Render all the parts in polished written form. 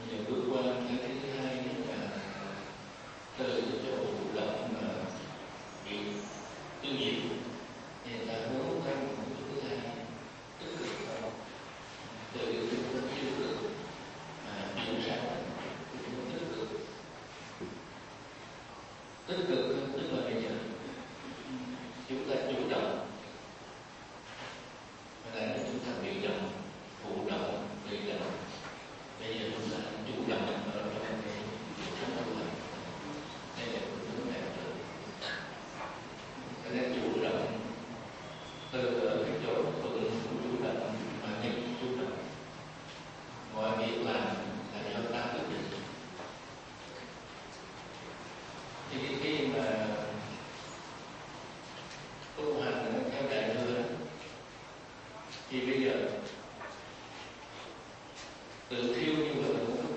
Giờ bước qua cái thứ hai là từ cái chỗ thụ động mà bị tiêu diệt thì ta hướng tới một cái thứ hai tích cực hơn, từ cái hướng tiêu cực mà chuyển sang cái hướng tích cực. Tích cực hơn tức là bây giờ chúng ta chủ động, hay là chúng ta bị động, thụ động, bị động. Bây giờ chúng ta chủ động ở trong cái cuộc sống của mình. Đây là một hướng đạt được. Cho nên chủ động từ ở cái chỗ thuận của chủ động mà nghịch chủ động. Mọi việc làm là do ta quyết định. Thì khi mà tu hành theo Đại Thừa thì bây giờ tự thiêu như vậy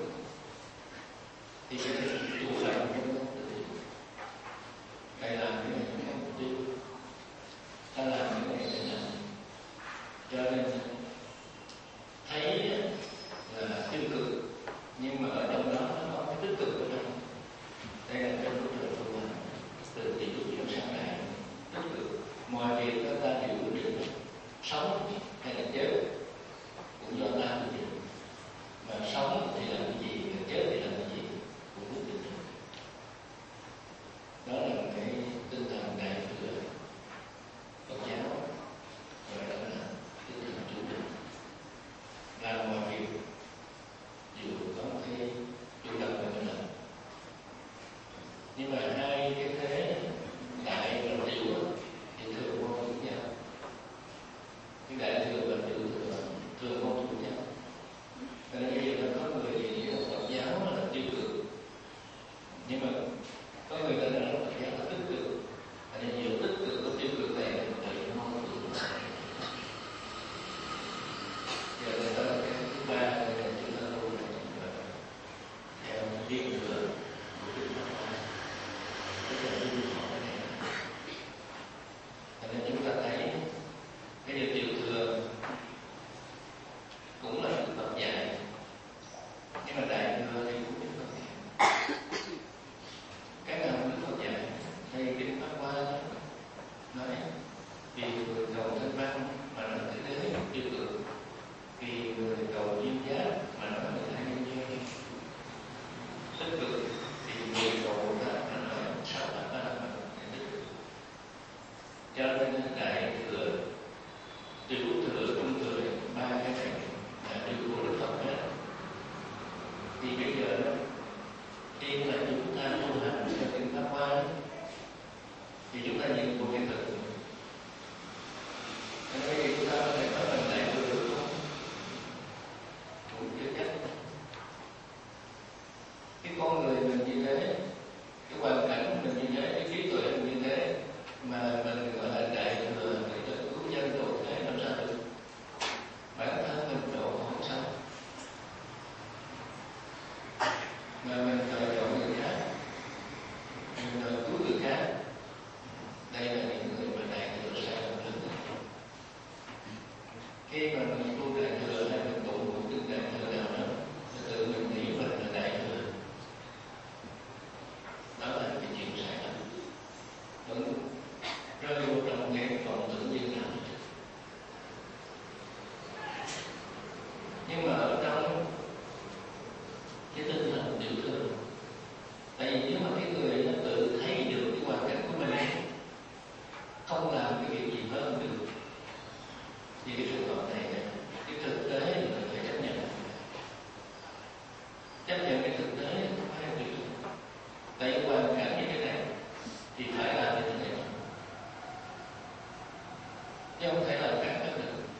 thì cái chủ động không có tự phải làm cái này không có tiêu, ta làm cái này để làm. Cho nên thấy là tiêu cực nhưng mà ở trong đó nó có cái tích cực ở trong. Đây là cái lúc trời tu hành từ tỷ chuyển sang này tích cực. Mọi việc ta đều quyết định, sống hay là chết cũng do ta quyết định. Mà sống thì làm cái gì, chết thì làm cái gì cũng quyết định. Đó là cái tinh thần Đại Thừa Phật giáo, gọi đó là tinh thần chủ động. Làm mọi việc đều có cái chủ động của mình. Nhưng mà hai cái thế đại và tiểu thì thường mâu thuẫn nhau. Cái Đại Thừa và Tiểu Thừa thường mâu thuẫn nhau. Cho nên bây giờ có người thì nghĩ là Phật giáo là tiêu cực, nhưng mà có người ta nói là Phật giáo là tích cực. Cho nên nhiều tích cực và tiêu cực này là mâu thuẫn. Giờ người ta cái thứ ba là chúng ta tu theo Thiên Thừa của Đức Phật. Tức là tu hỏi này. Cho nên chúng ta thấy cái điều Tiểu Thừa cũng là Đức Phật dạy, nhưng mà Đại Thừa thì cũng Đức Phật dạy. Cái nào Đức Phật dạy đây Kinh Pháp Hoa nói vì người cầu thanh văn mà nói thế giới tiêu cực, vì người cầu duyên giác mà nói về hai nhân duyên tích cực, thì người cầu Bồ Tát mà nói sáu pháp ba la tích cực. Cho nên Đại Thừa, Tiểu Thừa, Trung Thừa, ba cái này là điều của Đức Phật hết. Thì bây giờ đó, khi mà chúng ta tu hành theo Kinh Pháp Hoa thì chúng ta nhìn vô cái thực. Cho nên bây giờ chúng ta có thể nói là Đại Thừa được không? Cũng chưa chắc. Cái con người mình như thế, cái hoàn cảnh mình như thế, cái trí tuệ mình như thế, mà mình gọi là Đại Thừa để cho cứu dân độ thế làm sao được? Bản thân mình độ không sao, mà mình đòi độ người khác, mình đòi cứu người khác. Đây là những người mà Đại Thừa sai lầm lớn. Khi mà mình tu Đại Thừa hay mình tụng một kinh Đại Thừa nào đó, tự mình nghĩ mình là Đại Thừa, đó là cái chuyện sai lầm. Vẫn rơi vô trong cái vọng tưởng như nào. Nhưng mà ở trong cái tinh thần Tiểu Thừa, tại vì nếu mà cái người nó tự thấy được cái hoàn cảnh của mình không làm cái việc gì hơn được, thì cái trường hợp này cái thực tế là mình phải chấp nhận. Chấp nhận cái thực tế không phải là việc. Tại vì hoàn cảnh như thế này thì phải làm như thế này, chứ không thể làm khác được.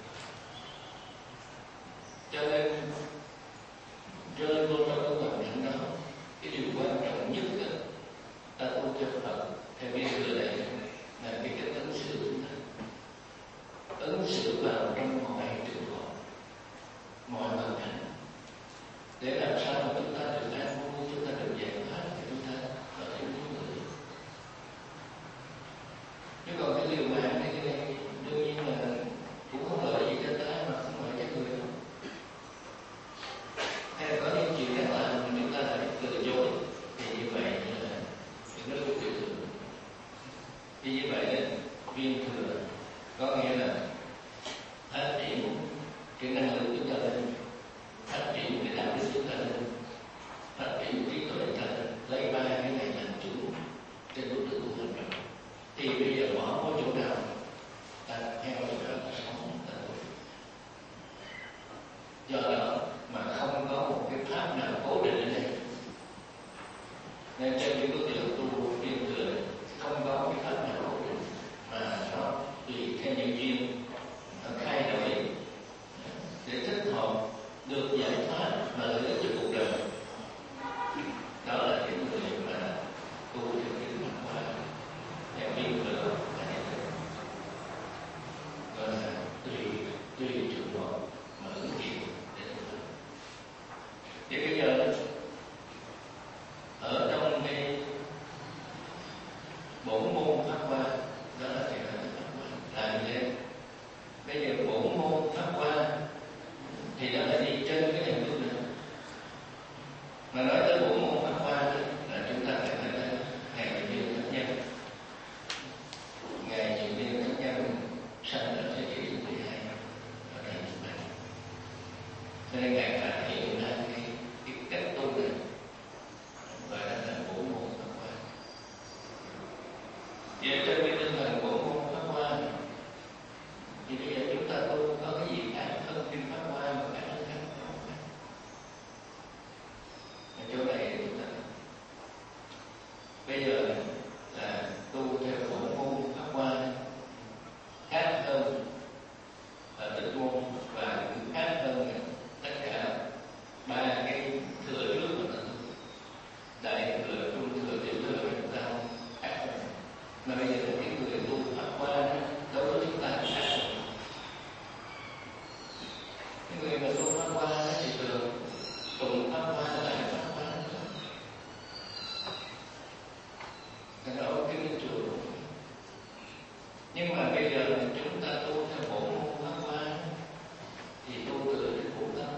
Cho nên rơi vô trong cái hoàn cảnh đó, cái điều quan trọng nhất là ta tu cho Phật theo cái thừa này là cái cách ứng xử. Ứng xử vào trong mọi trường hợp, mọi hoàn cảnh, để làm sao mà chúng ta được an vui, chúng ta được giải thoát, chúng ta ở những người. Chứ còn cái liều mạng này, cái này đương nhiên là cũng không lợi gì cho ta mà không lợi cho người đâu. Hay là có những chuyện khác là tưởng trở lên, phát triển cái đạo đức trở lên, phát triển trí tuệ trở lên, lấy ba cái này làm chủ trên đối tượng tu hành rồi. Thì bây giờ bỏ có chỗ nào ta theo chỗ đó ta sống ta tu. Do đó mà không có một cái pháp nào cố định ở đây, nên trên cái bước đường tu riêng người không có cái pháp nào cố định, mà nó tùy theo những duyên nó thay đổi để thích hợp được giải thoát mà lợi ích cho cuộc đời. Đó là cái người mà tu theo cái pháp qua theo duyên người là như thế. Gọi là tùy trường hợp mà ứng chịu để tu. Thì bây giờ ở trong cái bổn môn pháp qua, đó là cái pháp qua là như thế. Bây giờ bổn môn pháp qua thì nó lại đi trên cái hình thức nữa. Mà nói tới bổn môn pháp qua là chúng ta phải thấy là ngày Dự Niên Thánh Nhân. Ngày Dự Niên Thánh Nhân sinh ở thế kỷ thứ 12 ở đây Nhật Bản. Cho nên Ngài phát hiện ra cái cách tu này, và đó là bổn môn pháp qua. Về trên cái tinh thần bổn môn pháp qua thì bây giờ chúng ta tu có cái gì khác hơn kinh pháp qua mà cả hơn khác không? Ở chỗ này chúng ta bây giờ là tu theo bổn môn pháp qua khác hơn ở tịch môn, và cũng khác hơn tất cả ba cái thừa trước mà ta tu. Đại thừa, trung thừa, tiểu thừa chúng ta khác hơn. Mà bây giờ cái người tu pháp qua đối với chúng ta khác hơn. Cái người mà tu pháp qua thì thường tụng pháp qua lại pháp qua. Thành ra kinh chùa. Nhưng mà bây giờ chúng ta tu theo bổn môn pháp qua thì tu từ trên bổn tâm.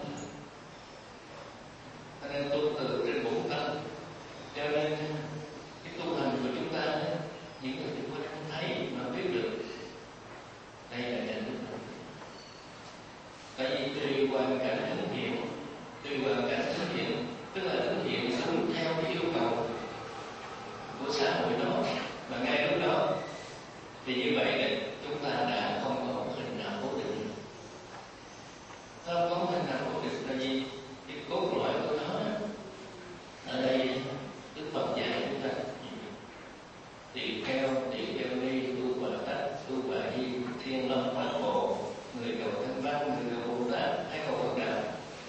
Cho nên tu từ trên bổn tâm. Cho nên cái tu hành của chúng ta, những người chúng ta không thấy mà biết được đây là nhận thức. Tại vì tùy hoàn cảnh ứng hiện, tùy hoàn cảnh ứng hiện, tức là ứng hiện đúng theo cái yêu cầu của xã hội đó, mà ngay lúc đó thì như vậy là chúng ta đã không có một hình nào cố định. Không có hình nào cố định là gì? Cái cốt lõi của nó ở đây Đức Phật dạy chúng ta tỳ kheo ni, tu Bà Tát, tu Bà Di, Thiên Long Phạn Bộ, người cầu Thanh Văn, người cầu Bồ Tát, hay cầu Phật Đạo,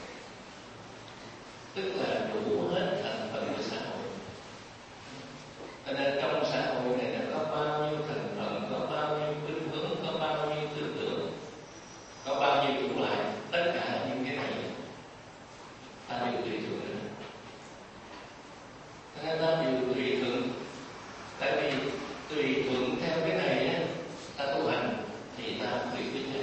tức là đủ hết thành phần của xã hội. Cho nên trong xã hội này nó có bao nhiêu thành phần, có bao nhiêu khuynh hướng, có bao nhiêu tư tưởng, có bao nhiêu chủng loại, tất cả những cái này ta đều tùy thuộc nữa. Cho nên ta đều tùy thuận, tại vì tùy thuận theo cái này á, ta tu hành thì ta tùy cái này.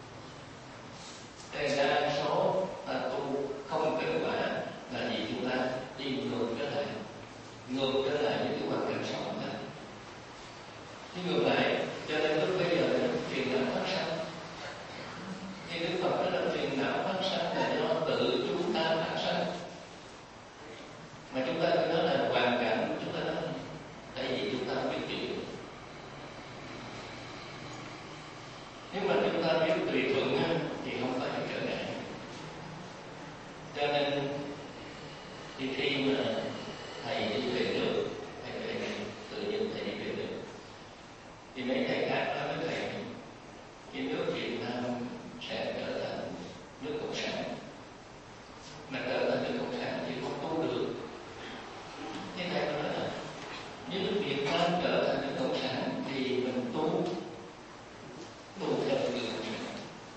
Thế đa số ta tu không kết quả là gì? Chúng ta đi ngược trở lại với cái hoàn cảnh sống này. Đi ngược lại, cho nên lúc bây giờ phiền não phát sanh. Thì Đức Phật nói là phiền não phát sanh là do tự chúng ta phát sanh. Mà chúng ta cứ nói là hoàn cảnh, chúng ta nói tại vì chúng ta biết chuyện. Nhưng mà chúng ta biết tùy thuận thì không phải trở ngại. Cho nên thì khi mà thầy đi về nước, thầy về này, tự nhiên thầy đi về nước, thì mấy thầy khác nói với thầy cái nước Việt Nam sẽ trở thành nước cộng sản. Mà trở thành nước cộng sản thì không tu được. Thế thầy nói là nếu nước Việt Nam trở thành nước cộng sản thì mình tu theo cái cộng sản.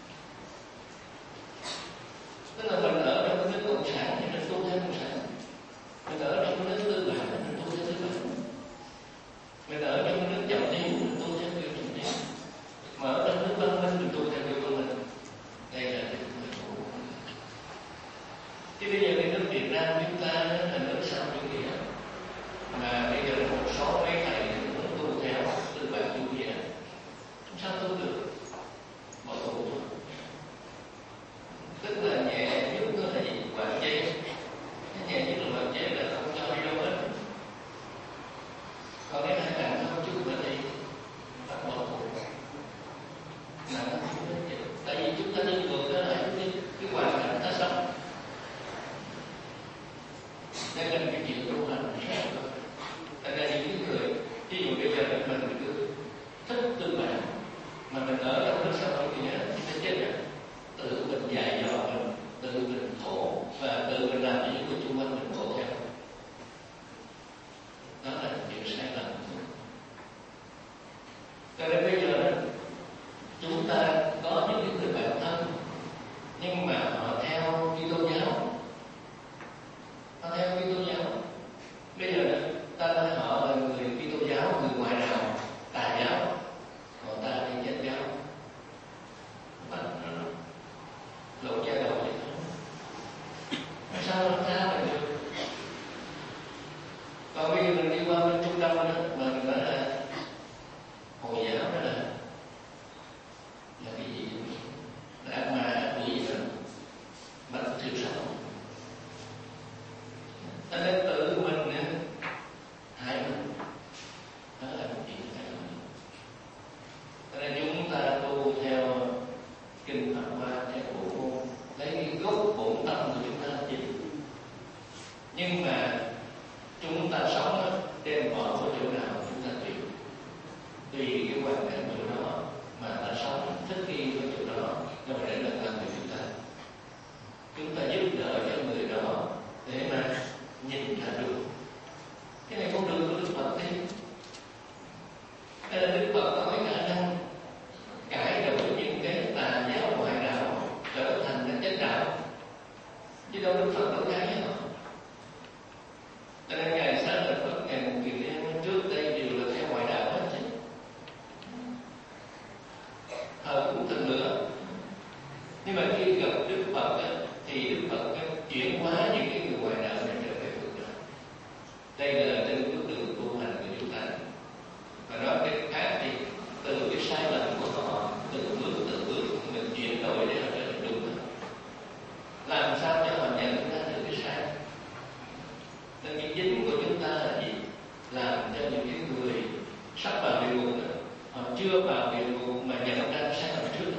Tức là mình ở trong cái nước cộng sản thì mình tu theo cộng sản. Mình ở trong cái nước tư bản thì mình tu theo tư bản. Mình ở trong cái nước chậm tiến mình tu theo kiểu chậm tiến. Mà ở trong nước văn minh mình tu theo kiểu văn minh. Đây là cái người tu. Chứ bây giờ cái nước Việt Nam chúng ta là nước sau chủ nghĩa. Mà bây giờ một số mấy thầy cũng tu theo tư bản chủ nghĩa. Sao tu được? Bỏ tù. Tức là cho nên cái chuyện tu hành rất là tại ra những người ví dụ bây giờ mình cứ thích tư bản mà mình ở trong nước xã hội thì nó sẽ chết rồi, tự mình dạy dò mình, tự mình khổ và tự mình làm cho những người xung quanh mình khổ theo. Đó là chuyện sai lầm. Cho nên bây giờ chúng ta có những người bạn thân nhưng mà họ theo Kitô giáo, họ theo Kitô giáo. Bây giờ ta nói họ là người Kitô giáo, người ngoại đạo, tà giáo, họ ta đi chân giáo, lộ cha đầu vậy thôi. Sao nó ra là được? Còn bây giờ mình đi qua bên Trung Đông đó, mà mình nói là Hồi giáo đó là cái gì? Là ác ma, ác quỷ gì đó, bắt thiêu sống. Cho nên tự mình hại mình, đó là một chuyện sai lầm. Cho nên chúng ta tu theo kinh Pháp Hoa, theo bộ môn, lấy cái gốc bổn tâm của chúng ta chính. Nhưng mà chúng ta sống trên bỏ của chỗ nào chúng ta tùy. Tùy cái hoàn cảnh chỗ đó mà ta sống thích nghi với chỗ đó, rồi để là làm cho chúng ta giúp đỡ cho người đó để mà nhìn ra được cái này con đường của Đức Phật đi. Nên Đức Phật có cái khả năng cải đổi những cái tà giáo ngoại đạo trở thành cái chánh đạo, chứ đâu Đức Phật đâu cái gì đâu. Cho nên ngày sáng Đức Phật, ngày một Kiền Liên trước đây đều là theo ngoại đạo hết chứ. Thờ cũng từng nữa. Nhưng mà khi gặp Đức Phật thì Đức Phật chuyển hóa những cái người ngoại đạo này trở về Phật đạo. Đây là trên bước đường tu hành của chúng ta. Và nói cái khác thì từ cái sai lầm của họ, từng bước mình chuyển đổi để họ trở thành đúng. Làm sao cho họ nhận ra được cái sai? Nên cái chính của chúng ta là gì? Làm cho những cái người sắp vào địa ngục, họ chưa vào địa ngục mà nhận ra cái sai lầm trước.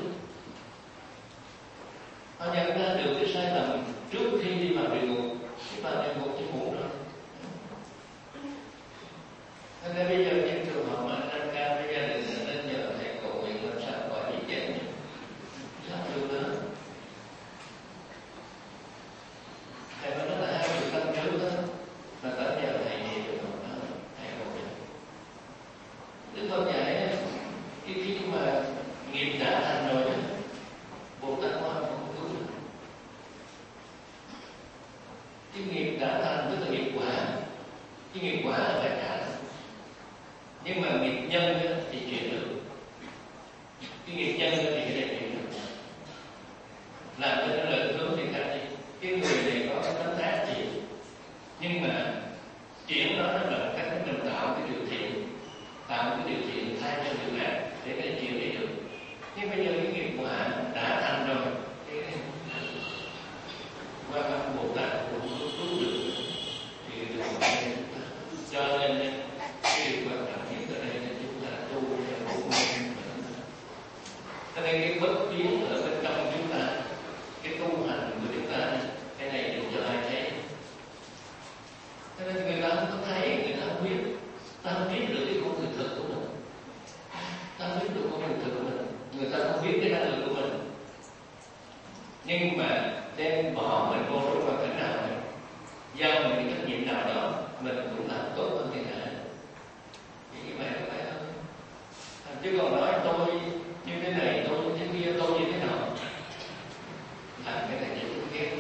Họ nhận ra được cái sai lầm trước khi đi vào địa ngục, khi vào địa ngục thì muộn rồi. Nên bây giờ những trường hợp mà anh ca với gia đình nên nhờ thầy cầu nguyện làm sao khỏi bị chết nhỉ? Sao được nữa? Thầy nói là 20 năm trước đó, mà tới giờ thầy gì được không? Thầy cầu nguyện. Đức Phật dạy khi mà nghiệp đã thành rồi đó, Bồ Tát Quan không cứu được. Cái nghiệp đã thành tức là nghiệp quả. Cái nghiệp quả là phải trả. Nhưng mà nghiệp nhân thì chuyển được. Cái nghiệp nhân thì cái này chuyển được. Làm cho nó lợi hướng thì khác đi. Cái người này có cái tánh tác gì, nhưng mà chuyển đó là một cách mình tạo cái điều thiện, tạo cái điều thiện thay cho điều ác để cái chuyển đi được. Nhưng bây giờ cái nghiệp quả đã thành rồi, cái qua các Bồ Tát cũng cứu được thì được cho nên cái điều quan trọng nhất ở đây là chúng ta tu theo bộ môn. Cho nên cái bất biến ở bên trong chúng ta, cái tu hành của chúng ta, cái này đừng cho ai thấy. Cho nên người ta không có thấy, người ta không biết, ta không biết được cái con người thực của mình, ta không biết được con người thực của mình, người ta không biết cái năng lực của mình. Nhưng mà đem bỏ mình vô trong hoàn cảnh nào này, giao mình cái trách nhiệm nào đó, mình cũng làm tốt hơn thiên hạ. Thì như vậy có phải không? Chứ còn nói tôi như thế này, tôi như thế kia, tôi như thế nào, làm cái này để tôi ghét.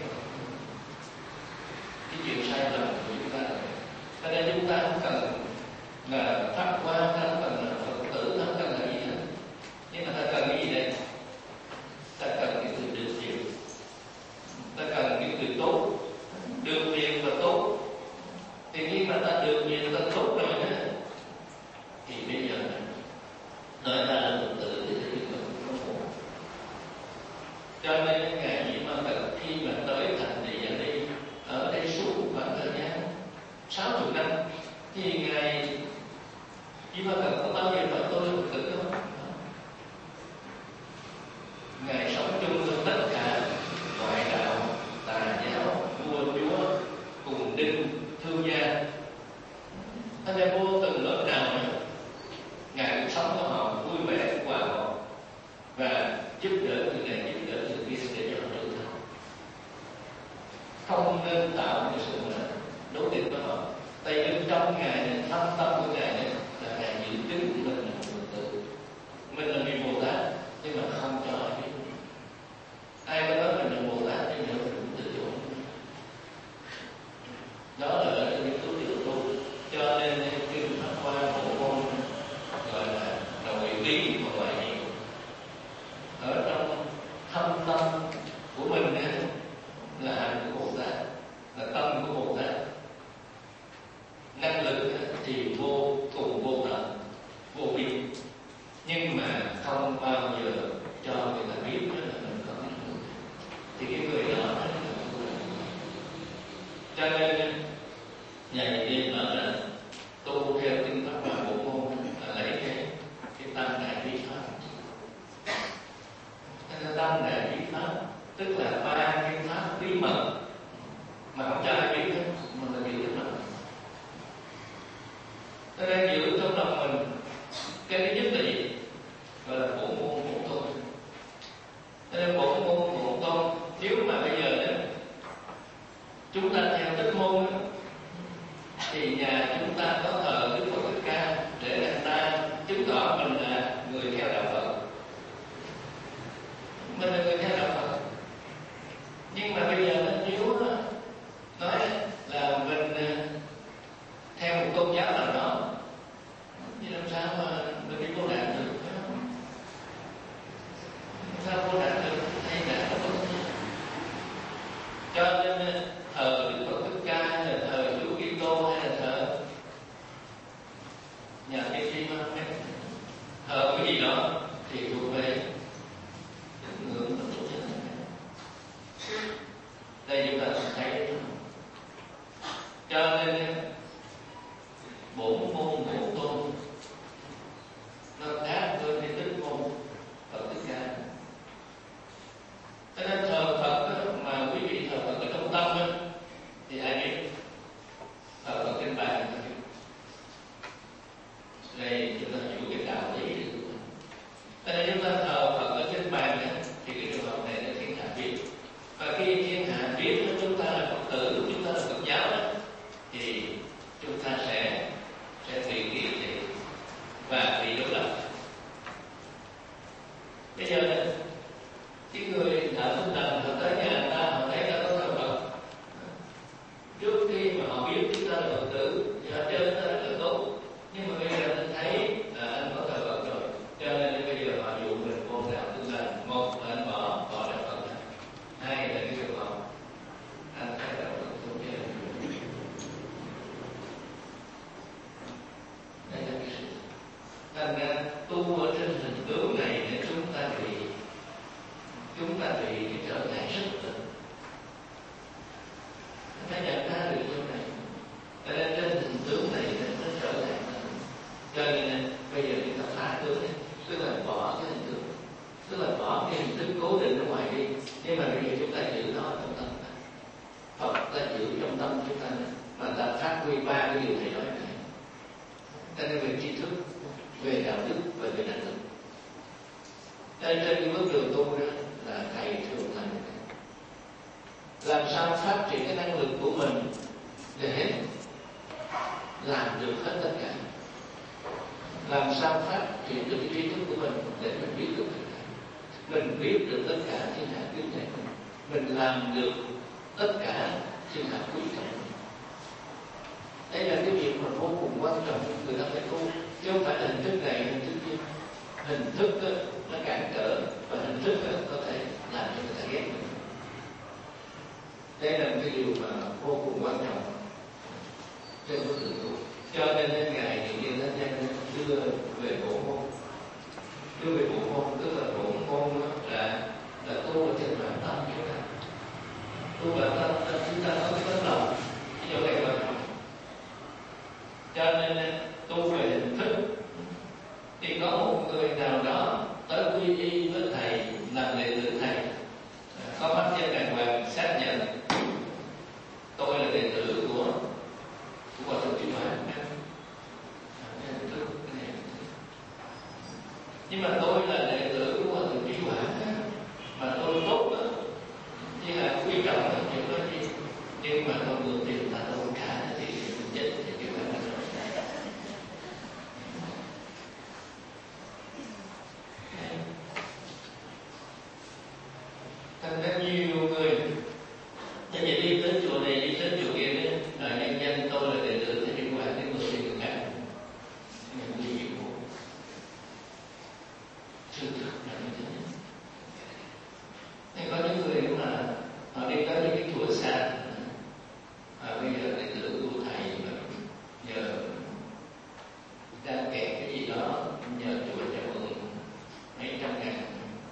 Cái chuyện sai lầm của chúng ta. Cho nên chúng ta không cần là Pháp Hoa, không cần là Phật tử, không cần là gì hết. Nhưng mà ta cần cái gì đây? Ta cần cái sự được thiện, ta cần cái sự tốt, được thiện và tốt. Thì khi mà ta được thiện, ta tốt rồi đó, thì bây giờ nói ta là Phật tử thì mình không ổn. Cho nên Ngài Di Ma Cật khi mà tới thành thị ở đây suốt khoảng thời gian 60 năm, thì Ngài Di Ma Cật có bao giờ nói tôi là Phật tử không? Ngài sống chung với tất cả ngoại đạo, tà giáo, vua chúa, cùng đinh, không nên tạo một sự đối địch với họ. Tại vì trong Ngài này, thâm tâm của Ngài này là Ngài giữ chứng mình là một người tự, mình là vị Bồ Tát, nhưng mà không cho ai biết. Ai có nói mình là Bồ Tát thì nhớ mình cũng tự chủ. Đó là ở những số điều tu. Cho nên khi Pháp Hoa Bộ Môn gọi là nội ý và ngoại hiệu. Ở trong thâm tâm của mình là hạnh của Bồ Tát, là tâm của Bồ Tát. Năng lực thì vô cùng vô tận, vô biên, nhưng mà không bao giờ cho người ta biết là mình có năng lực. Thì cái người đó là cho nên nhà đi mở là tu theo kinh Pháp Hoa Bộ Môn là lấy cái tâm đại bi pháp. Tâm đại bi pháp tức là ba cái pháp bí mật mà không cho ai biết hết, mình là biết hết. Cho nên giữ trong lòng mình cái thứ nhất là gì? Gọi là bổn môn bổn tôn. Cho nên bổn môn bổn tôn, nếu mà bây giờ đó chúng ta theo Thích Môn đó, thì nhà chúng ta có thờ Đức Phật Thích Ca để người ta chứng tỏ mình là người theo đạo Phật, mình là người theo đạo Phật. Nhưng mà bây giờ nếu nói là mình theo một tôn giáo nào đó, thì làm sao mà mình đi vô nạn được, phải không? Sao vô nạn được hay nạn không? Cho nên thờ Đức Phật Thích Ca hay là thờ Chúa Kitô hay là thờ nhà tiên tri Mohammed, thờ cái gì đó thì thuộc về tín ngưỡng và tổ chức. Đây chúng ta thấy, cho nên bổn môn bổn tôn nó khác với cái Thích Môn Phật Thích Ca. Cho nên thờ Phật đó, mà quý vị thờ Phật ở trong tâm đó, thì ai biết? Thờ Phật trên bàn đây chúng ta hiểu cái đạo lý được. Cho nên chúng ta thờ Phật ở trên bàn đó, thì cái trường hợp này là thiên hạ biết. Và khi thiên hạ biết chúng ta là Phật tử, chúng ta là Phật giáo đó, thì chúng ta sẽ bị kỳ thị và bị đối lập. Bây giờ cái người đã tinh thần họ tới nhà người ta, họ thấy là có thờ Phật, trước khi mà họ biết chúng ta là Phật tử thì họ chơi nó rất là tốt. Nhưng mà bây giờ anh thấy là anh có thờ Phật rồi, cho nên bây giờ họ dụ mình vô đạo tinh thần. Một là anh bỏ đạo Phật, hai là cái trường hợp anh thấy đạo Phật không chơi. Đây là cái sự thành ra tu ở trên hình tướng này để chúng ta bị cái trở ngại rất lớn. Phải nhận ra được điều này. Cho nên trên hình tướng này nó trở ngại lớn. Cho nên bây giờ chúng ta phá tướng, tức là bỏ cái hình tướng, tức là bỏ cái hình thức cố định ở ngoài đi. Nhưng mà bây giờ chúng ta giữ nó trong tâm ta. Phật ta giữ trong tâm chúng ta, mà ta phát huy ba cái điều thầy nói này. Cho nên về tri thức, về đạo đức và về năng lực. Trên cái bước đường tu đó là thầy thường thành làm sao phát triển cái năng lực của mình để làm được hết tất cả, làm sao phát triển được cái trí thức của mình để mình biết được tất cả, mình biết được tất cả thiên hạ quý này, mình làm được tất cả thiên hạ quý trọng. Đây là cái việc mà vô cùng quan trọng người ta phải tu, chứ không phải là hình thức này hình thức kia. Hình thức đó, nó cản trở và hình thức đó có thể làm cho người ta ghét mình. Đây là một cái điều mà vô cùng quan trọng trên bước đường tu. Cho nên Ngài thì như thế nên đưa về bổn môn. Đưa về bổn môn tức là bổn môn là tu ở trên bản tâm chúng ta. Tu bản tâm chúng ta có cái tấm lòng, cái chỗ này quan trọng. Cho nên tu về hình thức thì có một người nào đó tới quy y với thầy, làm đệ tử thầy, có pháp nhân đàng hoàng xác nhận tôi là đệ tử của Hòa Thượng Trí Hòa. Nhưng mà tôi là đệ tử của Hòa Thượng Trí Hòa, mà tôi tốt đó, như là quý trọng đó, chuyện đó gì Nhưng mà con mượn tiền ta đâu trả thì mình chết thì cái phải là rồi. Thành ra nhiều người bây giờ đi tới chùa này, đi tới chùa kia đấy, là nhân dân tôi là đệ tử Thầy Định Quang cái người tiền khác, những gì của sự thực là như thế. Nên có những người mà họ đi tới những cái chùa xa, bây giờ đệ tử của thầy mà nhờ đang kẹt cái gì đó, nhờ chùa cho mượn mấy trăm ngàn.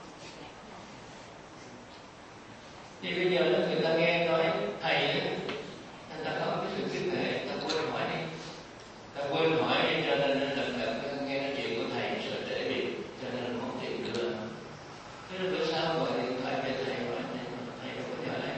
Thì bây giờ người ta nghe nói thầy người ta có cái sự kính nể, ta quên hỏi đi, ta quên hỏi đi, cho nên lần nghe nói chuyện của thầy sợ trễ việc, cho nên không chịu đưa. Thế rồi bữa sau gọi điện thoại cho thầy hỏi thầy đâu có nhờ đấy.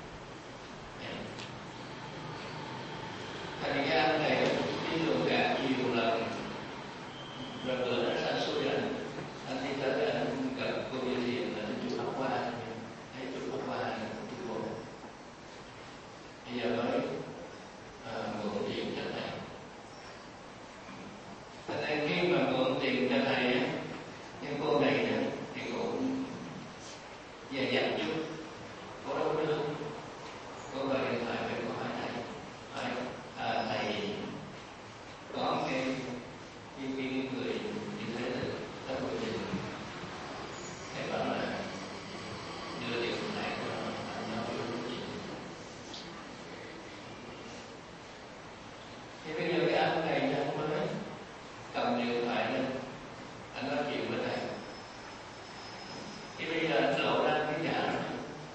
Thành ra anh này đi luận cả nhiều lần, rồi bữa nó sang suối anh đi tới anh gặp cô Như Thiện là chú Pháp Hoa, thấy chú Pháp Hoa là chú Bộ. Bây giờ nói mượn tiền cho thầy. Thành ra khi mà mượn tiền cho thầy á, cái cô này thì cũng dè dặt chút, cô đâu có đưa. Cô gọi điện thoại về cô hỏi thầy, hỏi thầy có cái người như thế là các hội trình, thầy bảo là đưa điện thoại cho anh nói với chị. Thì bây giờ cái anh này anh mới cầm điện thoại lên, anh nói chuyện với thầy. Thì bây giờ anh lộ ra cái giả rồi.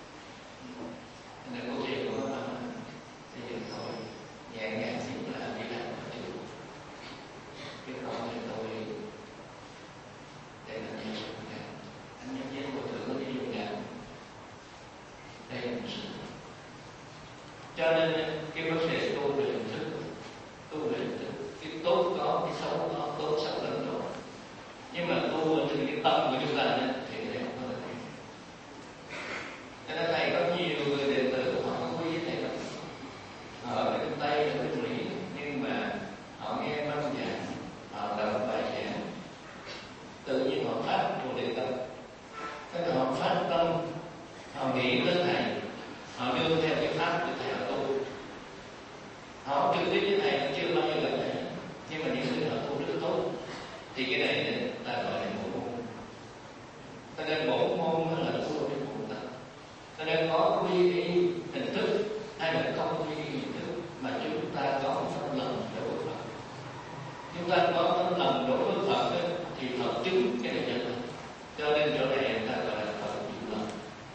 Nên cô chị của nó thì giờ thôi nhẹ nhàng xin là đi làm ở chỗ cái con này tôi đây là nhân sự ngàn, anh nhân viên bồi thường có nhân sự ngàn, đây là một sự. Cho nên cái vấn đề tu về hình thức, cái tốt có, cái xấu có, tốt xấu lẫn lộn. Nhưng mà tu từ cái tâm của chúng ta thì cái đấy không có được. Cho nên thầy có nhiều người đệ tử họ có quý thầy lắm, họ ở bên Tây, ở bên Mỹ, nhưng mà họ nghe băng giảng, họ đọc bài giảng, tự nhiên họ phát một đề tâm. Thế là họ phát tâm, họ nghĩ tới thầy, họ nương theo cái pháp của thầy họ tu. Họ trực tiếp với thầy chưa bao giờ gặp thầy, nhưng mà những người họ tu rất tốt, thì cái này ta gọi là bổ môn. Cho nên bổ môn nó là tu trên bổn tâm. Cho nên có quy y hình thức hay là không quy y hình thức mà chúng ta có phân lòng đối với Phật. Chúng ta có phân lòng đối với Phật thì Phật chứng cái này cho mình. Cho nên chỗ này người ta gọi là Phật chủ lòng.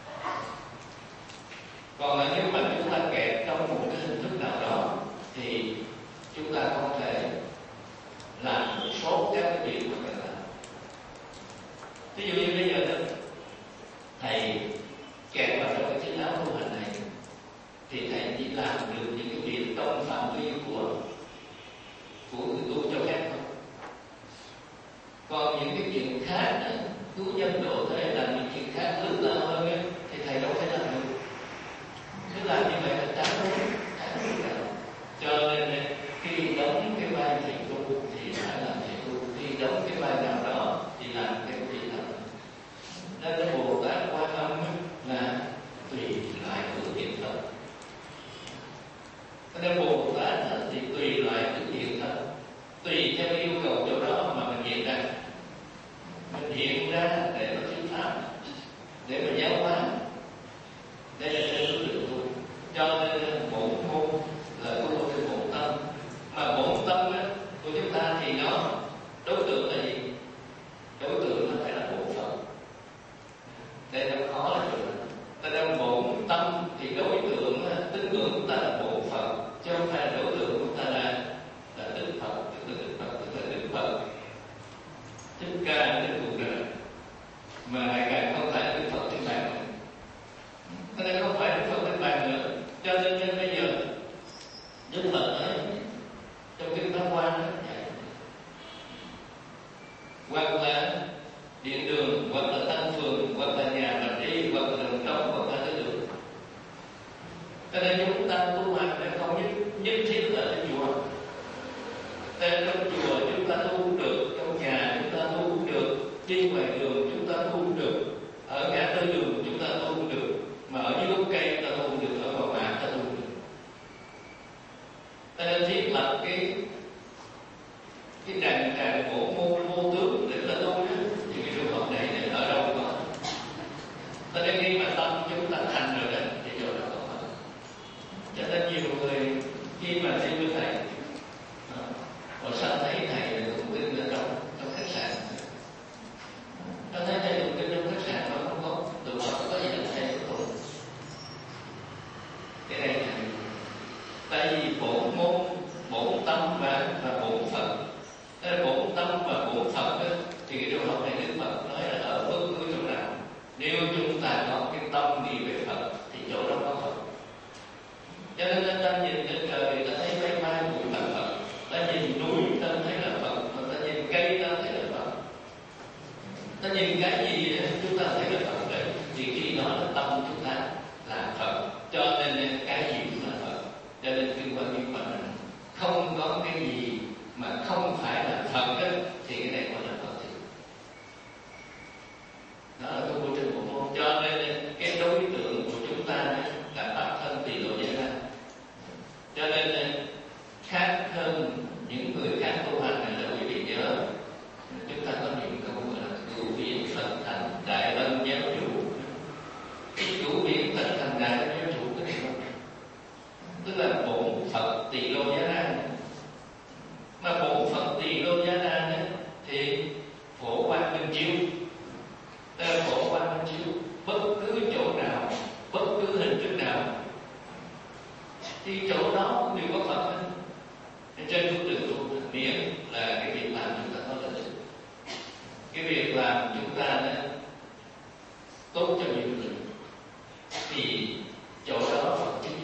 Còn nếu mà chúng ta kẹt trong một cái hình thức nào đó thì chúng ta không thể làm một số các cái việc mà cần làm. Ví dụ như bây giờ thầy kẹt vào trong cái chiếc áo tu hành này thì thầy chỉ làm được những cái việc trong phạm vi của người tu cho phép thôi. Còn những cái chuyện khác cứu nhân độ thế là những chuyện khác lớn lao hơn thì thầy đâu thể làm được. Cứ làm như vậy là trắng đúng. Cho nên khi đóng cái vai thầy tu thì phải làm thầy tu, khi đóng cái vai nào đó thì làm cái gì đó. Nên Bồ Tát Quan Âm là tùy loại hữu hiện thật. Nên Bồ Tát thì tùy loại hữu hiện thật, tùy theo yêu cầu chỗ đó mà mình hiện ra. Mình hiện ra để nó thuyết pháp, để mà giáo hóa. Đây là cái số lượng tu. Cho nên bổn môn là tu trên bổn tâm. Mà bổn tâm của chúng ta thì nó đối tượng là gì? Đối tượng nó phải là bổn Phật. Đây nó khó là chỗ đó. Ta đang bổn tâm thì đối tượng tín ngưỡng của ta là bổn Phật, chứ không phải là đối tượng của ta là Đức Phật, tức là Đức Phật. Thích Ca đến cuộc đời mà lại càng không phải Đức Phật trên bàn nữa. Cho nên không phải Đức Phật trên bàn nữa. Cho nên bây giờ Đức Phật nói trong kinh Pháp Hoa nó dạy, hoặc là điện đường, hoặc là tăng phường, hoặc là nhà mà đi, hoặc là đường trống, hoặc là cái đường. Cho nên chúng ta tu hành để không nhất thiết là ở chùa. Trong chùa chúng ta tu được, trong nhà chúng ta tu được, đi ngoài đường chúng ta tu được, ở ngã tư đường chúng ta tu được, mà ở dưới gốc cây chúng ta tu được, ở bờ mạc ta tu được. Cho nên thiết lập cái tràng cổ vô tướng để ta tu đó, thì cái trường hợp này ở đâu có. Cho nên khi mà tâm chúng ta thành rồi đó thì chỗ đó có. Cho nên nhiều người khi mà đi với thầy họ sao thấy thầy tụng kinh ở trong khách sạn, ta thấy thầy tụng kinh trong khách sạn nó không có tụng Phật, có gì là thầy tụng. Cái này là tại vì bổn tâm và bổn Phật. Bổn tâm và bổn Phật đó, thì cái trường hợp này Đức Phật nói là ở bất cứ chỗ nào, nếu chúng ta có cái tâm nghĩ về Phật thì chỗ đó có Phật. Cho nên ta nhìn lên trời ta thấy mây mai bụi là Phật, ta nhìn núi ta thấy là Phật, mà ta nhìn cây ta thấy là Phật, ta nhìn cái gì chúng ta thấy là Phật đấy. Thì khi đó là tâm chúng ta là Phật, cho nên cái gì cũng là Phật. Cho nên kinh Quan Nghiêm Phật là không có cái gì mà không phải là Phật đó, thì cái này gọi là Phật thiệt. Đó là cái vô trình bộ môn. Cho nên cái đối tượng của chúng ta là pháp thân tỳ lô gia na. Cho nên khác hơn những người khác tu hành này là quý vị nhớ, chúng ta có những câu gọi là cửu viễn Phật thành đại ân giáo chủ. Cái cửu viễn Phật thành đại ân giáo chủ cái này không, tức là bổn Phật tỳ lô gia na. Mà bổn Phật tỳ lô gia na thì phổ quang minh chiếu. Phổ quang minh chiếu bất cứ chỗ nào, bất cứ hình thức nào thì chỗ đó cũng đều có Phật hết. Trên phương đường tu miễn là cái việc làm chúng ta có lợi ích, cái việc làm chúng ta tốt cho nhiều người thì chỗ đó Phật chứ.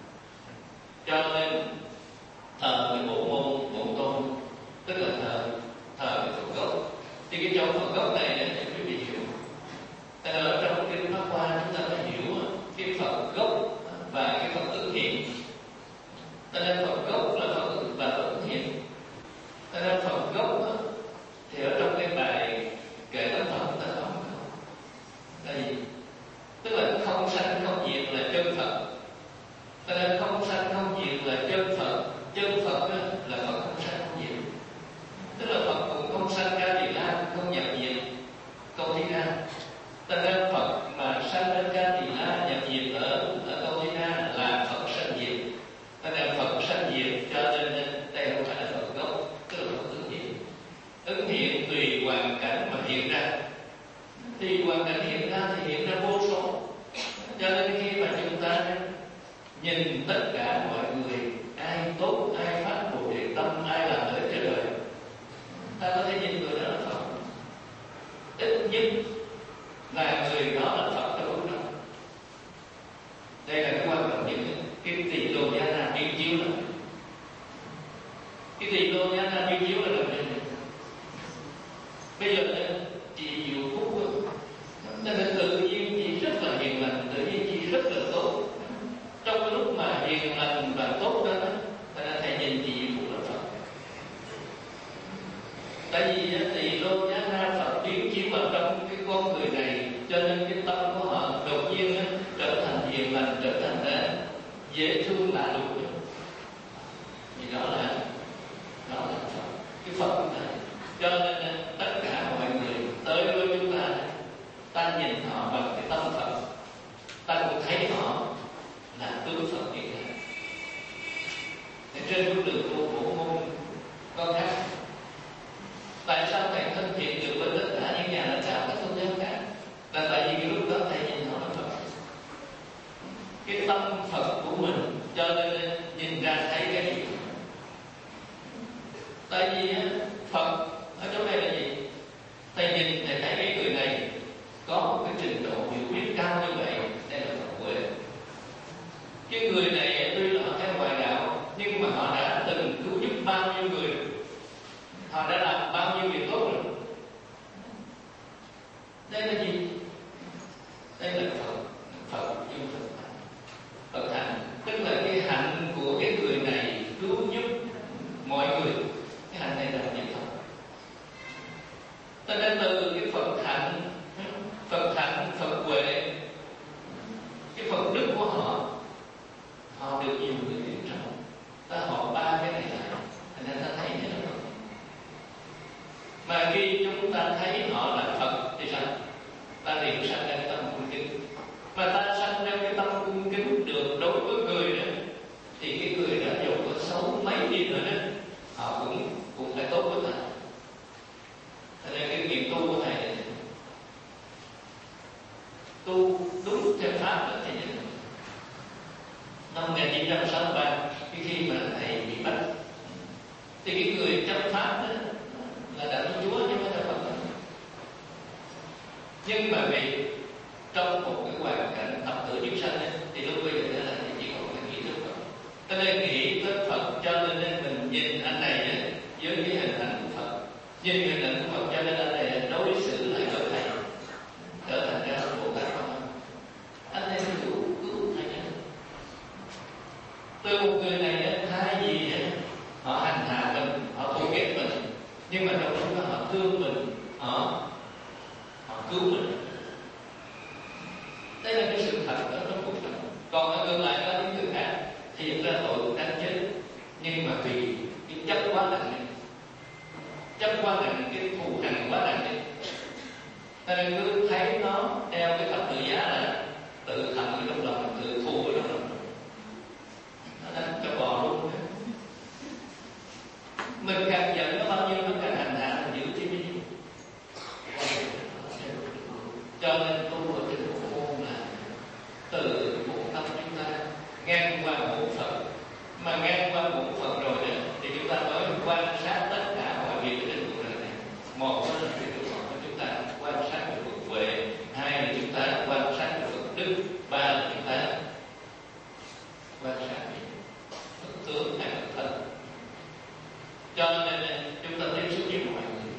Cho nên thờ cái bộ môn bộ tôn, tức là thờ cái Phật gốc. Thì cái chỗ Phật gốc này để quý vị hiểu. Ở trong kinh Pháp Hoa chúng ta phải hiểu cái Phật gốc và cái Phật ứng hiện. Cho nên Phật gốc là Phật ứng hiện. Cho nên Phật gốc thì ở trong cái bài kệ tấm Phật chúng ta không có. Tại vì tức là không sanh không diệt là chân Phật. Cho nên không sanh không diệt là chân Phật. Chân Phật là Phật không sanh không diệt. Tức là Phật cũng không sanh ra Tỳ La, không nhập diệt Câu Thi Na. Cho nên Phật mà sanh lên ra Tỳ La, nhập diệt ở Câu Thi Na là Phật sanh diệt. Cho nên Phật sanh diệt, cho nên đây không phải là Phật gốc, tức là Phật ứng hiện. Ứng hiện tùy hoàn cảnh mà hiện ra. Thì hoàn cảnh hiện ra thì hiện ra vô số. Cho nên khi mà chúng ta nhìn tất cả mọi người, ai tốt, ai phát Bồ Đề tâm, ai làm lợi cho đời, ta có thể nhìn người đó là Phật. Ít nhất là người đó là Phật trong lúc đó. Đây là cái quan trọng nhất. Cái tỳ lô gia na biên chiếu là cái tỳ lô gia na biên chiếu là làm gì? Bây giờ chị Diệu Phúc nên tự nhiên chị rất là hiền lành, tự nhiên chị rất là tốt. Trong cái lúc mà hiền lành và tốt đó, ta thầy nhìn chị Diệu Phúc là Phật. Tại vì tỳ lô gia na Phật biến chiếu ở trong cái con người này, cho nên cái tâm của họ đột nhiên trở thành hiền lành, trở thành dễ thương lạ lùng. Thì đó là Phật, cái Phật này. Cho nên tất cả mọi người tới với chúng ta nhìn họ bằng cái tâm Phật, ta cũng thấy họ là tướng Phật như thế. Trên bước đường tu của môn con khác. Tại sao thầy thân thiện được với tất cả những nhà lãnh đạo các tôn giáo khác? Là tại vì cái lúc đó thầy nhìn họ là Phật, cái tâm Phật của mình, cho nên nhìn ra thấy cái gì. Tại vì Phật ở chỗ đây là gì? Thầy nhìn thầy thấy cái người này có một cái trình độ hiểu biết cao như vậy, đây là Phật huệ. Cái người này tuy là họ theo ngoại đạo, nhưng mà họ đã từng cứu giúp bao nhiêu người, họ đã làm bao nhiêu việc tốt rồi. Đây là gì? Đây là Phật, Phật thành. Phật thành tức họ được nhiều người tuyển trọng, ta họ ba cái này lại, thành ra ta thấy thế là Phật. Mà khi chúng ta thấy họ là Phật thì sao? Ta liền sanh ra cái tâm cung kính. Mà ta sanh ra cái tâm cung kính được đối với người đó, thì cái người đó dù có xấu mấy đi nữa đó, họ cũng phải tốt với ta. Thành ra cái việc tu của thầy này, tu đúng theo pháp là thầy nhìn. Năm 1963, khi mà thầy bị bắt, thì cái người chấp pháp đó là Đạo Thiên Chúa chứ không phải Phật. Nhưng mà vì trong một cái hoàn cảnh tập tự chúng sanh ấy, thì lúc bây giờ là chỉ còn cái nghĩ tới Phật. Cho nên nghĩ tới Phật, cho nên mình nhìn anh này ấy, với cái hình ảnh của Phật, nhìn hình ảnh của Phật, cho nên anh này đối xử lại với thầy trở thành ra Bồ Tát Phật. Anh này cứu thầy nhé. Từ một người này ấy, thay vì ấy, họ hành hạ mình, họ thù ghét mình, nhưng mà trong lúc đó họ thương mình, họ cứu mình. Đây là cái sự thật ở trong cuộc sống. Còn ở ngược lại có những người khác thì hiện ra tội đáng chết, nhưng mà vì cái chấp quá nặng này, chấp quá nặng, cái thù hằn quá nặng này, ta nên cứ thấy nó đeo cái thập tự giá là tự hận ở trong lòng, tự thù ở trong lòng, nó đánh cho bò luôn. Mình càng giận nó bao nhiêu, nó càng hành hạ mình giữ thêm đi. Cho nên tu ở trên bộ môn là từ bộ tâm chúng ta ngang qua bộ phận, mà ngang qua bộ phận rồi đó, thì chúng ta mới quan sát tất cả mọi việc trên cuộc đời này. Một là cái lựa chọn của chúng ta quan sát được Phật huệ, hai là chúng ta quan sát được Phật đức, ba là chúng ta quan sát được Phật tướng hay Phật thân. Cho nên chúng ta tiếp xúc với mọi người.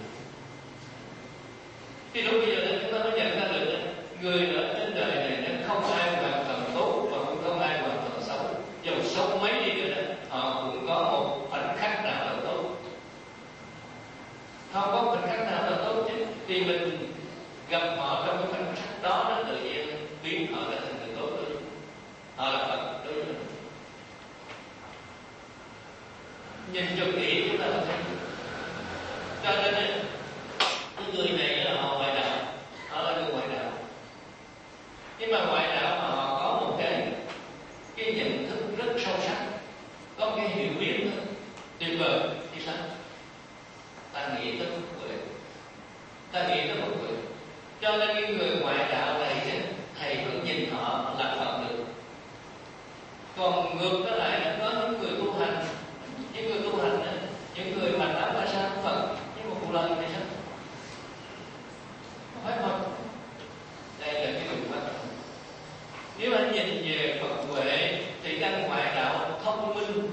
Thì lúc bây giờ chúng ta mới nhận ra được người ở trên đời này nó không ai hoàn toàn tốt và cũng không ai hoàn toàn xấu. Dù xấu mấy đi nữa họ cũng có một khoảnh khắc nào là tốt. Không có khoảnh khắc nào là tốt chứ. Thì mình gặp họ trong cái khoảnh khắc đó, nó tự nhiên biến họ trở thành người tốt hơn. Họ là Phật đối với mình. Nhìn cho kỹ chúng ta là thấy. Cho nên cái người này là họ ngoại đạo, họ là người ngoại đạo. Nhưng mà ngoại đạo mà họ có một cái nhận thức rất sâu sắc, có một cái hiểu biết tuyệt vời thì sao? Ta nghĩ tới Phật huệ, ta nghĩ tới Phật huệ. Cho nên cái người ngoại đạo này thầy vẫn nhìn họ là Phật được. Còn ngược trở lại là có những người tu hành, những người mà đã phải sang Phật, nhưng mà một lần thì sao? Không phải Phật. Đây là cái điều quan trọng. Nếu anh nhìn về Phật huệ thì căn ngoại đạo thông minh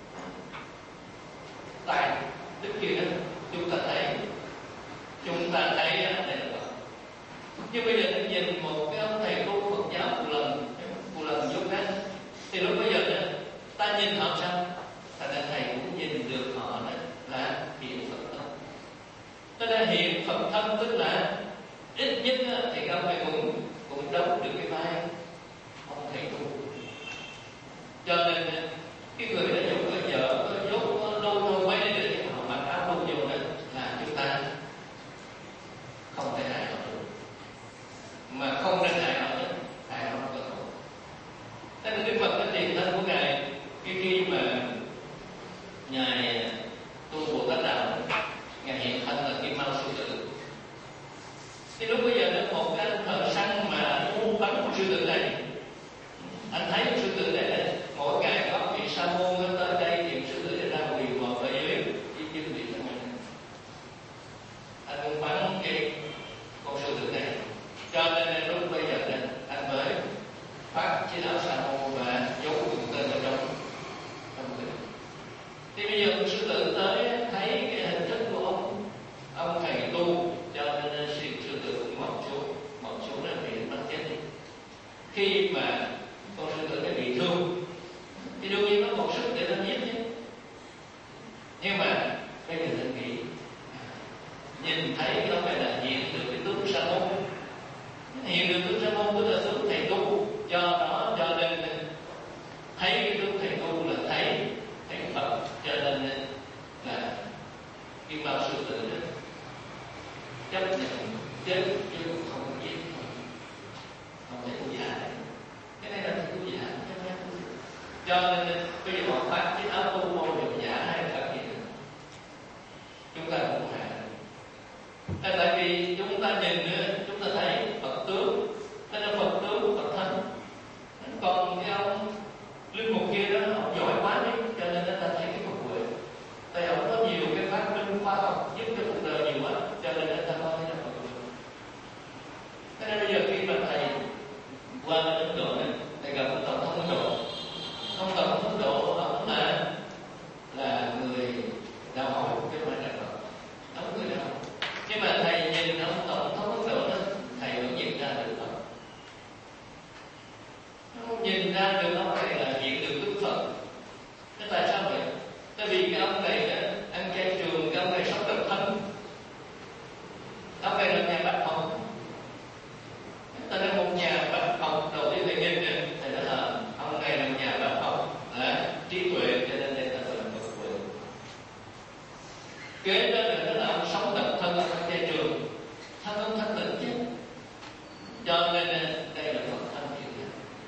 tài đức kia đó, chúng ta thấy đây là Phật. Nhưng bây giờ anh nhìn một cái ông thầy tu Phật giáo một lần giúp đó, thì lúc bây giờ đó, ta nhìn họ sao? Thành ra thầy cũng nhìn được họ đó là hiện Phật thân. Cho nên hiện Phật thân tức là ít nhất thì ông thầy cũng đóng được cái vai ông thầy tu. Cho nên cái người đã dùng cái vợ có dốt có lôi thôi mấy để họ mặc áo luôn vô đó là chúng ta không thể hại họ được, mà không nên hại họ nữa, hại họ cơ hội. Thế nên Đức Phật cái tiền thân của ngài khi mà ngài tu Bồ Tát Đạo, ngài hiện thân là Kim Mao Sư Tử. Thì lúc bây giờ nó một cái thợ săn mà mua bắn sư tử này, anh thấy sư tử này mỗi ngày có vị sa môn Phật, cho nên là Kim Mao Sư Tử đó chấp nhận chết chứ không giết, không thể tu giả. Cái này là tu giả. Cho nên bây giờ họ phát cái áo tu môn được giả hay là gì nữa, chúng ta cũng hạ. Tại vì chúng ta nhìn nữa, chúng ta thấy Phật tướng, đó là Phật tướng, Phật thân. Còn cái ông linh mục kia đó, ông giỏi quá đấy, cho nên người ta thấy cái Phật huệ. Tại ông có nhiều cái phát minh khoa học giúp cho cuộc đời nhiều quá, cho nên người ta coi thấy là Phật huệ. Thế nên bây giờ khi mà thầy qua bên Ấn Độ này, thầy gặp ông Tổng thống Ấn Độ. Ông Tổng thống Ấn Độ ông là người đạo hội chứ không phải là Phật. Ông người đạo hội. Nhưng mà thầy nhìn ông Tổng thống Ấn Độ đó, thầy vẫn nhìn ra được Phật. Ông nhìn ra được ông này là hiện được Đức Phật. Thế tại sao vậy? Tại vì cái ông này ăn chay trường, cái ông này sống độc thân. Ông này là nhà bác học. Ta nói một nhà bác học đầu tiên thầy nhìn thầy nói là ông này là nhà bác học, trí tuệ, cho nên đây ta gọi là Phật huệ. Kế đó là ông sống độc thân ở trong chay trường, thân không thanh tịnh chứ. Cho nên đây là Phật thân thiện.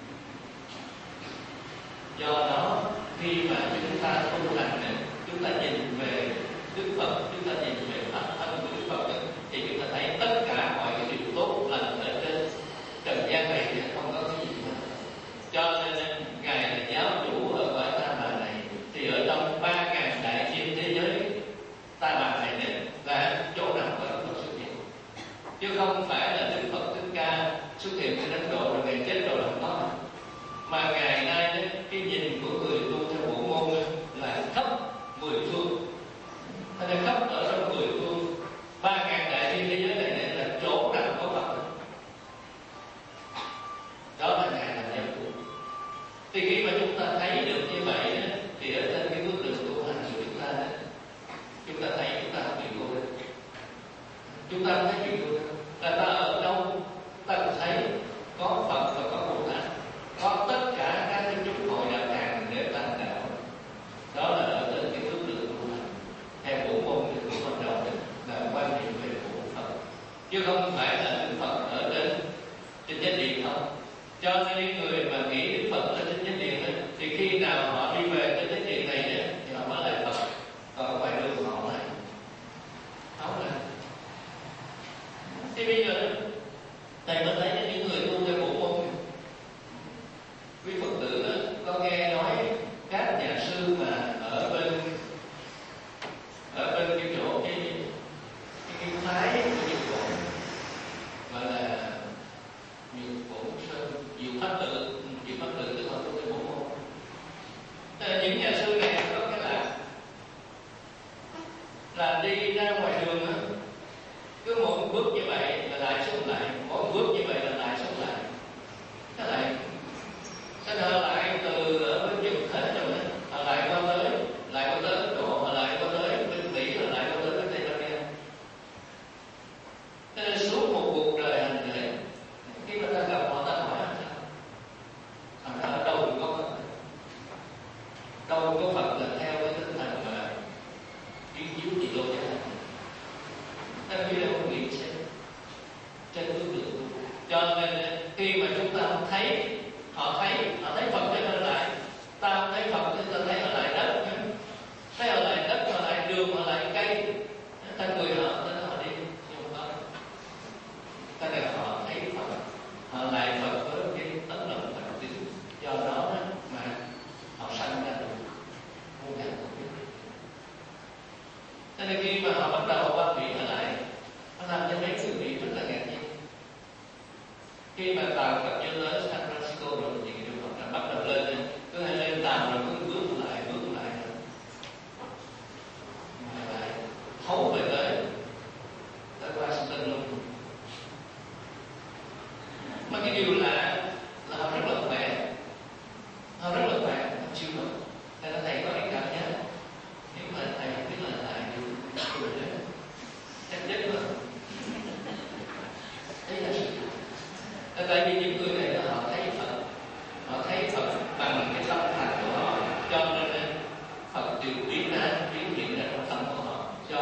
Do đó khi mà chúng ta tu hành này, chúng ta nhìn về Đức Phật, chúng ta nhìn về pháp thân của Đức Phật thì chúng ta thấy tất cả mọi cái điều tốt lành ở trên trần gian này thì không có cái gì hết. Cho nên ngài là giáo chủ ở cõi Ta Bà này, thì ở trong 3.000 đại thiên thế giới Ta Bà này là chỗ nào có Đức Phật xuất hiện, chứ không phải là Đức Phật Thích Ca xuất hiện trên Ấn Độ rồi ngài chết rồi làm đó. Mà ngày nay cái nhìn của người tu theo bộ môn là khắp 10 phương, hay là khắp ở trong 10 phương, 3.000 đại thiên thế giới này là chỗ nào có Phật. Đó là ngài làm giáo chủ. Thì khi mà chúng ta thấy được như vậy thì ở trên cái bước đường tu hành của chúng ta thấy chúng ta không bị cô đơn. Chúng ta không thấy bị cô đơn. Là ta ở đâu ta cũng thấy có Phật và có Bồ Tát, có tất cả các cái chúng hội đạo tràng để tăng đạo. Đó là ở trên cái bước đường tu hành theo bộ môn của ban đầu là quan niệm về của Phật, chứ không phải là Đức Phật ở trên chánh điện không. Cho nên những người mà nghĩ Đức Phật ở trên chánh điện thì khi nào họ đi về trên chánh điện này thì họ mới lại Phật, còn ở ngoài đường họ lại không là. Thì bây giờ thầy mới thấy những người tu theo bộ môn, quý Phật tử có nghe nói các nhà sư mà ở bên cái chỗ cái phái của Nhật Bản gọi là Nhật Bản Sơn, Diệu Pháp Tự tức là tu theo bộ môn. Những nhà sư này có cái là đi ra ngoài đường cứ mỗi bước như vậy là lại xuống lại, mỗi bước như vậy là lại xuống lại, cái lại cái họ lại từ ở bên Nhật hết rồi đó, họ lại qua tới Ấn Độ, họ lại qua tới bên Mỹ, họ lại qua tới bên Tây Ban Nha. Cho nên suốt một cuộc đời hành nghề, khi mà ta gặp họ ta hỏi sao? Ở đâu cũng có Phật, đâu có Phật là theo cái tinh thần mà kiến chiếu gì luôn chứ. Ta khi đâu có nghĩ xem trên bước đường. Cho nên khi mà chúng ta thấy họ thấy Phật cho nên lại, ta không thấy Phật thì ta thấy họ lại đất, thấy họ lại đất, họ lại đường, họ lại cây, ta cười họ, ta nói họ đi, nhưng mà ta để họ thấy Phật, họ lại Phật với cái tấm lòng thành tín, do đó mà họ sanh ra được muôn vàn không biết. Cho nên khi mà họ bắt đầu qua Mỹ trở lại, nó làm cho mấy người Mỹ rất là ngạc nhiên. Khi mà tàu cập như tới San Francisco rồi thì Đức Phật đã bắt đầu lên, cứ hay lên tàu rồi cứ bước lại mà lại thấu về tới Washington luôn. Mà cái điều là họ rất là khỏe, họ chịu được. Thầy nói thầy có cái cảm giác nếu mà thầy không biết là lại cười đấy chắc chết mà. Đấy là sự tại vì những người này họ thấy Phật bằng cái tâm thành của họ, cho nên Phật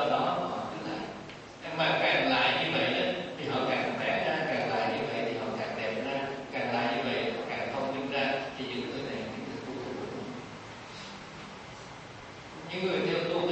do đó họ cứ lại. Mà càng lại như vậy đó, thì họ càng khỏe ra, càng lại như vậy thì họ càng đẹp ra, càng lại như vậy họ càng thông minh ra, thì những người này những người tu. Những người theo tu